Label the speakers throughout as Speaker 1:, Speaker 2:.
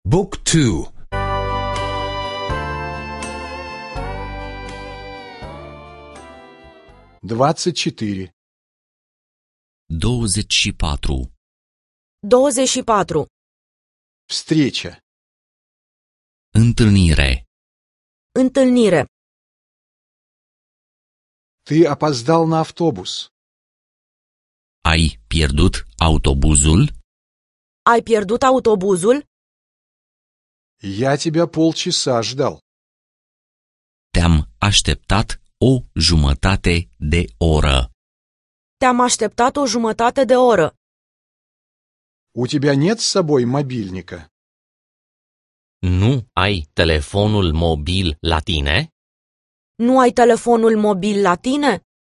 Speaker 1: Book 2.
Speaker 2: 24.
Speaker 3: 24.
Speaker 4: 24.
Speaker 2: Встреча.
Speaker 3: Întâlnire.
Speaker 4: Întâlnire.
Speaker 2: Ты опоздал на автобус.
Speaker 3: Ai pierdut autobuzul?
Speaker 4: Ai pierdut autobuzul?
Speaker 2: Я тебя полчаса ждал.
Speaker 3: Te-am așteptat o jumătate de oră.
Speaker 4: Te-am așteptat o jumătate de oră.
Speaker 2: У тебя нет с собой мобильника?
Speaker 5: Nu ai telefonul mobil la tine?
Speaker 4: Nu ai telefonul mobil la tine?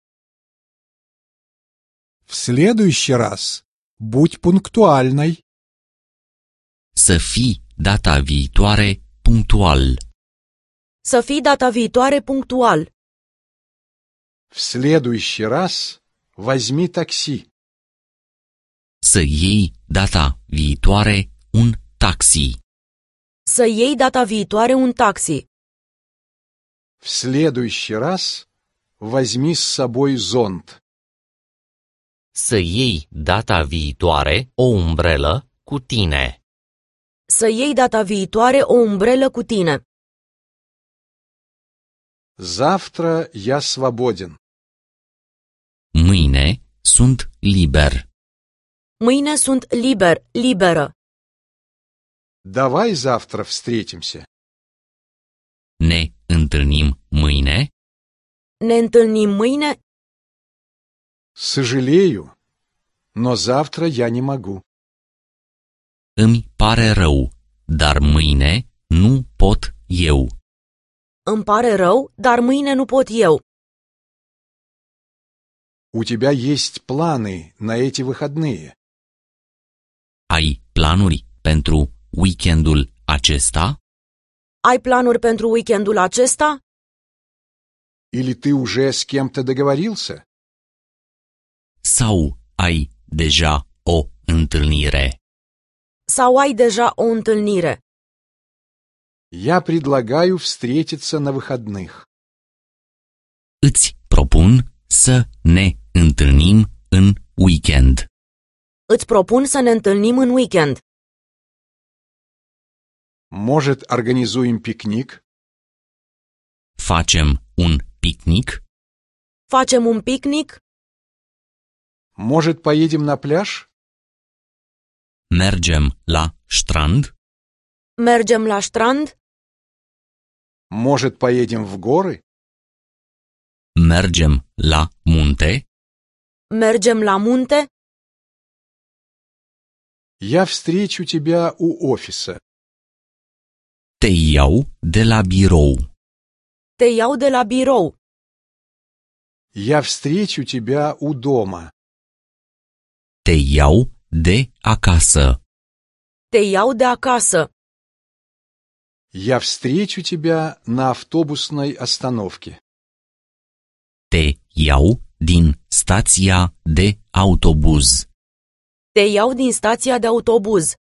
Speaker 2: В следующий раз будь пунктуальной.
Speaker 3: Să fii data viitoare punctual.
Speaker 4: Să fii data viitoare punctual.
Speaker 2: В следующий раз возьми такси.
Speaker 3: Să iei data viitoare un taxi.
Speaker 4: Să iei data viitoare un taxi.
Speaker 2: В следующий раз возьми с собой зонт.
Speaker 5: Să iei data viitoare o umbrelă cu tine.
Speaker 4: Să iei data viitoare o umbrelă cu tine.
Speaker 2: Завтра я свободен.
Speaker 3: Mâine sunt liber.
Speaker 4: Mâine sunt liberă.
Speaker 2: Давай завтра встретимся.
Speaker 3: Ne întâlnim mâine?
Speaker 4: Ne întâlnim mâine?
Speaker 2: Сожалею, но завтра я не могу.
Speaker 3: Îmi pare rău, dar mâine nu pot eu.
Speaker 4: Îmi pare rău, dar mâine nu pot eu.
Speaker 2: У тебя есть планы на эти выходные?
Speaker 3: Ai planuri pentru weekendul acesta?
Speaker 4: Ai planuri pentru weekendul acesta?
Speaker 2: Или ты уже с кем-то договорился?
Speaker 3: Sau ai deja o întâlnire?
Speaker 4: Sau ai deja o întâlnire?
Speaker 2: Я предлагаю встретиться на выходных.
Speaker 3: Îți propun să ne întâlnim în weekend.
Speaker 4: Îți propun să ne întâlnim în weekend.
Speaker 2: Может, организуем пикник?
Speaker 3: Facem un picnic?
Speaker 4: Facem un picnic?
Speaker 2: Может, поедем на пляж?
Speaker 3: Mergem la strand?
Speaker 4: Mergem la strand?
Speaker 2: Может, поедем в горы?
Speaker 3: Mergem la munte?
Speaker 4: Mergem la munte?
Speaker 2: Я встречу тебя у офиса.
Speaker 3: Te iau de la birou.
Speaker 4: Te iau de la birou.
Speaker 2: Я встречу тебя у дома.
Speaker 3: Te iau de acasă.
Speaker 4: Te iau de acasă.
Speaker 2: Я встречу тебя на автобусной остановке.
Speaker 3: Te iau din stația de autobuz.
Speaker 4: Te iau din stația de autobuz.